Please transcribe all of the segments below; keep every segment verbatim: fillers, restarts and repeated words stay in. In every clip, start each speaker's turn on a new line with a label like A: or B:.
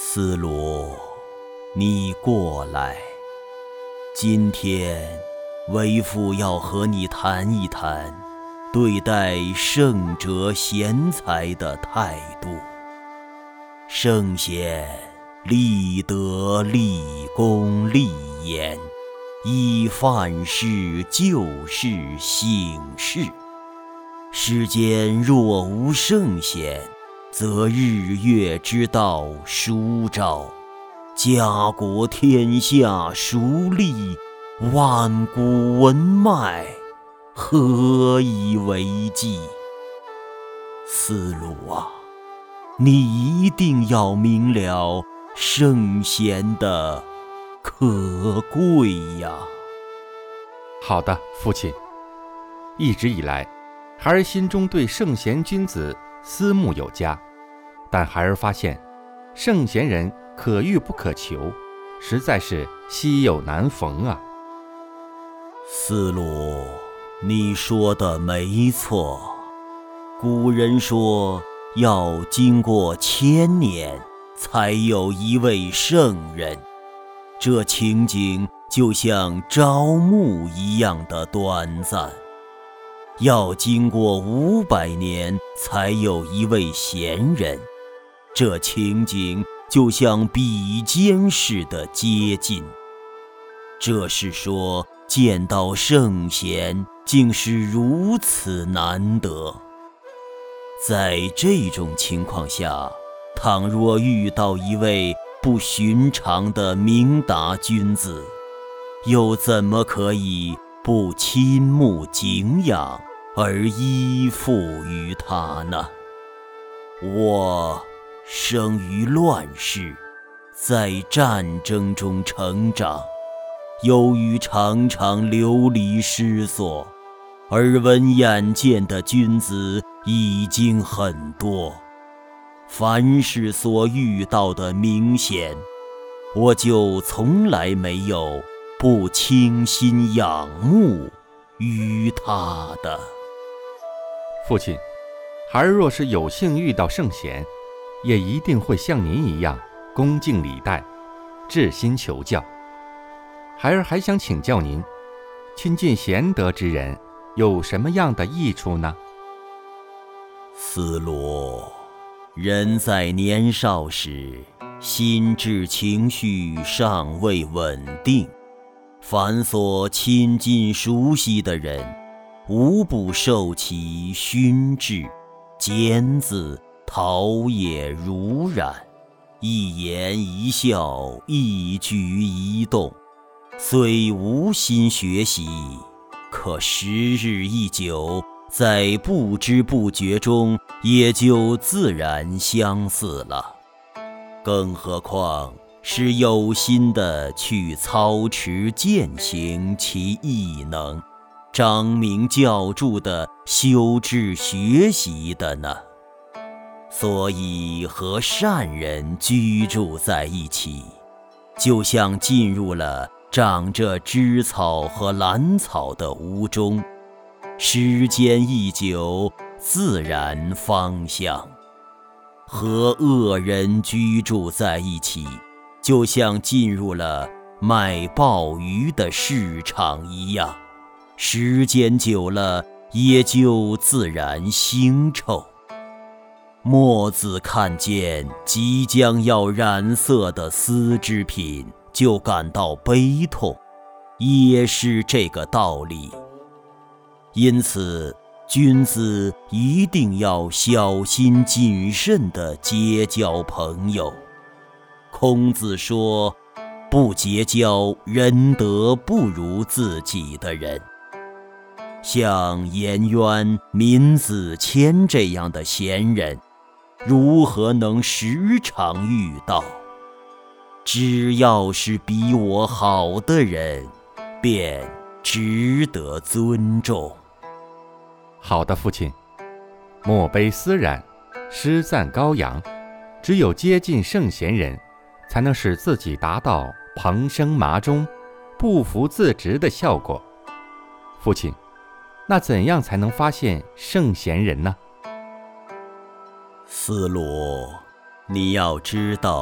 A: 思罗，你过来。今天为父要和你谈一谈对待圣哲贤才的态度。圣贤立德、立功、立言，以范式就事行事。世间若无圣贤，则日月之道孰昭？家国天下孰立？万古文脉何以为继？思路啊，你一定要明了圣贤的可贵呀！
B: 好的，父亲。一直以来，孩儿心中对圣贤君子思慕有加，但孩儿发现，圣贤人可遇不可求，实在是稀有难逢啊。
A: 思路，你说的没错。古人说，要经过千年，才有一位圣人。这情景就像朝暮一样的短暂。要经过五百年，才有一位贤人。这情景就像比肩似的接近。这是说，见到圣贤竟是如此难得。在这种情况下，倘若遇到一位不寻常的明达君子，又怎么可以不倾慕敬仰而依附于他呢？我生于乱世，在战争中成长，由于常常流离失所，耳闻眼见的君子已经很多。凡是所遇到的明贤，我就从来没有不倾心仰慕于他的。
B: 父亲，孩儿若是有幸遇到圣贤，也一定会像您一样恭敬礼待，至心求教。孩儿还想请教您，亲近贤德之人有什么样的益处呢？
A: 思罗，人在年少时，心智情绪尚未稳定，凡所亲近熟悉的人，无不受其熏制、尖字、陶冶如染，一言一笑，一举一动，虽无心学习，可时日一久，在不知不觉中也就自然相似了。更何况是有心的去操持践行其艺能，彰明教著的修治学习的呢？所以和善人居住在一起，就像进入了长着枝草和兰草的屋中，时间一久，自然芳香。和恶人居住在一起，就像进入了卖鲍鱼的市场一样，时间久了，也就自然腥臭。墨子看见即将要染色的丝织品，就感到悲痛，也是这个道理。因此，君子一定要小心谨慎地结交朋友。孔子说，不结交仁德不如自己的人。像颜渊、闵子骞这样的贤人，如何能时常遇到？只要是比我好的人，便值得尊重。
B: 好的，父亲。墨悲思染，诗赞高扬，只有接近圣贤人，才能使自己达到蓬生麻中，不服自直的效果。父亲，那怎样才能发现圣贤人呢？
A: 思罗，你要知道，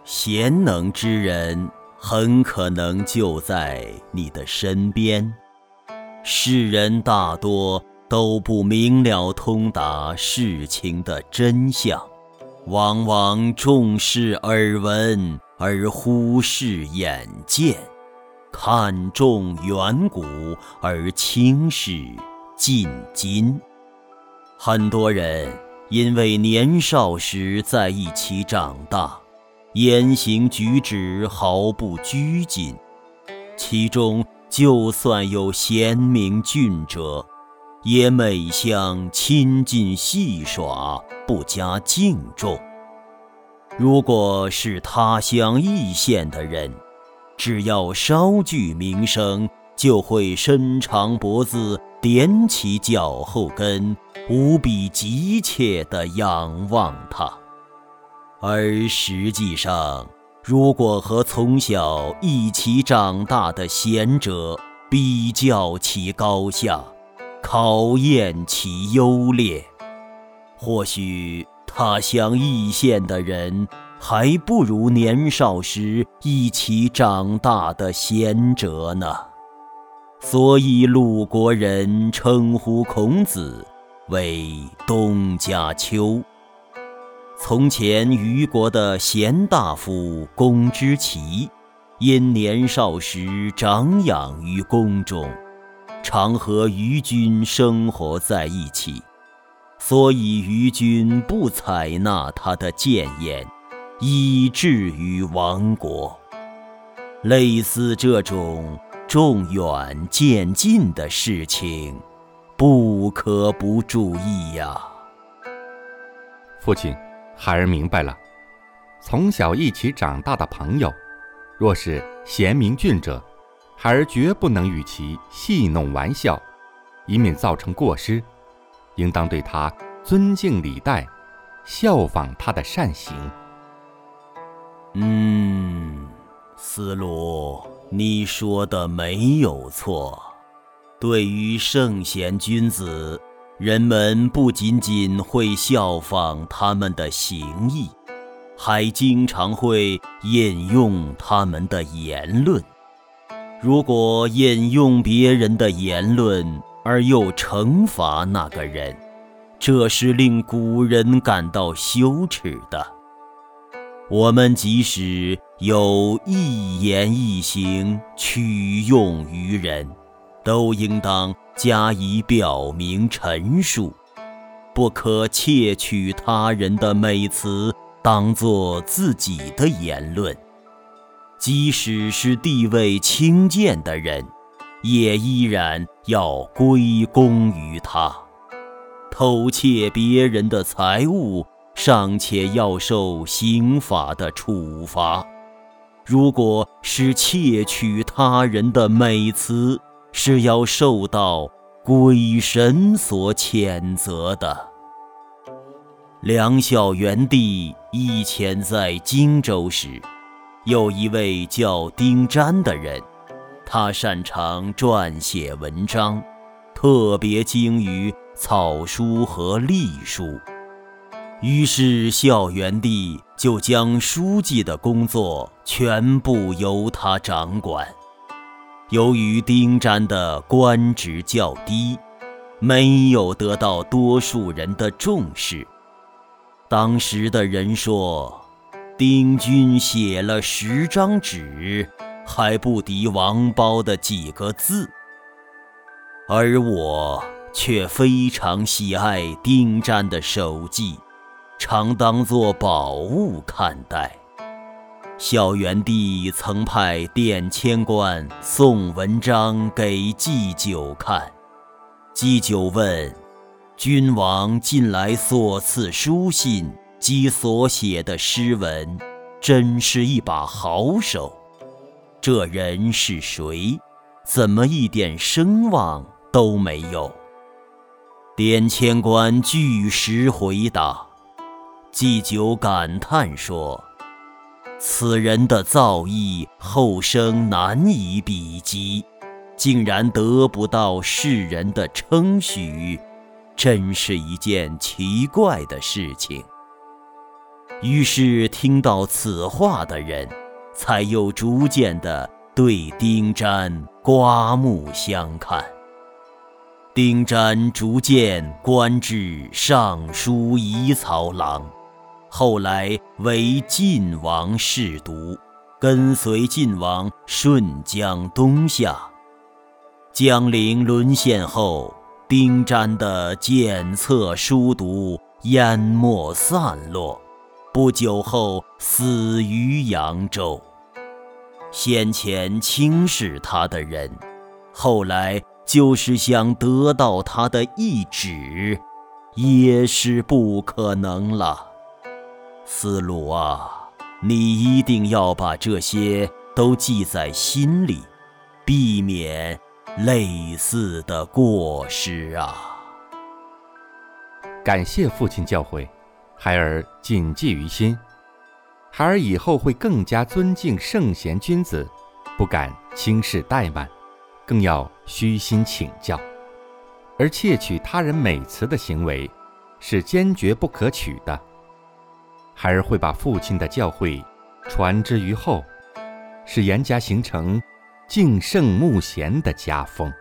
A: 贤能之人很可能就在你的身边。世人大多都不明了通达事情的真相，往往重视耳闻而忽视眼见，看重远古而轻视近今。很多人因为年少时在一起长大，言行举止毫不拘谨，其中就算有贤明俊者，也每向亲近戏耍，不加敬重。如果是他乡异县的人，只要稍具名声，就会伸长脖子，踮起脚后跟，无比急切地仰望他。而实际上，如果和从小一起长大的贤者比较其高下，考验其优劣，或许他乡异县的人还不如年少时一起长大的贤者呢。所以鲁国人称呼孔子为东家丘。从前虞国的贤大夫公之奇，因年少时长养于宫中，常和虞君生活在一起，所以虞君不采纳他的谏言，以至于亡国。类似这种重远渐近的事情，不可不注意呀。
B: 父亲，孩儿明白了。从小一起长大的朋友，若是贤明俊者，孩儿绝不能与其戏弄玩笑，以免造成过失，应当对他尊敬礼待，效仿他的善行。
A: 嗯，思路，你说的没有错。对于圣贤君子，人们不仅仅会效仿他们的行义，还经常会引用他们的言论。如果引用别人的言论而又惩罚那个人，这是令古人感到羞耻的。我们即使有一言一行取用于人，都应当加以表明陈述，不可窃取他人的美词当作自己的言论。即使是地位轻贱的人，也依然要归功于他。偷窃别人的财物，尚且要受刑法的处罚，如果是窃取他人的美词，是要受到鬼神所谴责的。梁孝元帝以前在荆州时，有一位叫丁瞻的人，他擅长撰写文章，特别精于草书和隶书。于是孝元帝就将书记的工作全部由他掌管。由于丁瞻的官职较低，没有得到多数人的重视。当时的人说，丁君写了十张纸，还不敌王褒的几个字。而我却非常喜爱丁瞻的手记，常当作宝物看待。孝元帝曾派殿签官送文章给祭酒看，祭酒问：君王近来所赐书信及所写的诗文，真是一把好手。这人是谁？怎么一点声望都没有？典签官据实回答。祭酒感叹说：此人的造诣后生难以比及，竟然得不到世人的称许，真是一件奇怪的事情。 于是听到此话的人，才又逐渐地对丁瞻刮目相看。丁瞻逐渐官至尚书仪曹郎，后来为晋王侍读，跟随晋王顺江东下。江陵沦陷后，丁瞻的检测书读淹没散落，不久后死于扬州。先前轻视他的人，后来就是想得到他的一指，也是不可能了。思鲁啊，你一定要把这些都记在心里，避免类似的过失啊。
B: 感谢父亲教诲，孩儿谨记于心。孩儿以后会更加尊敬圣贤君子，不敢轻视怠慢，更要虚心请教。而窃取他人美词的行为，是坚决不可取的。孩儿会把父亲的教诲传之于后，使严家形成敬圣慕贤的家风。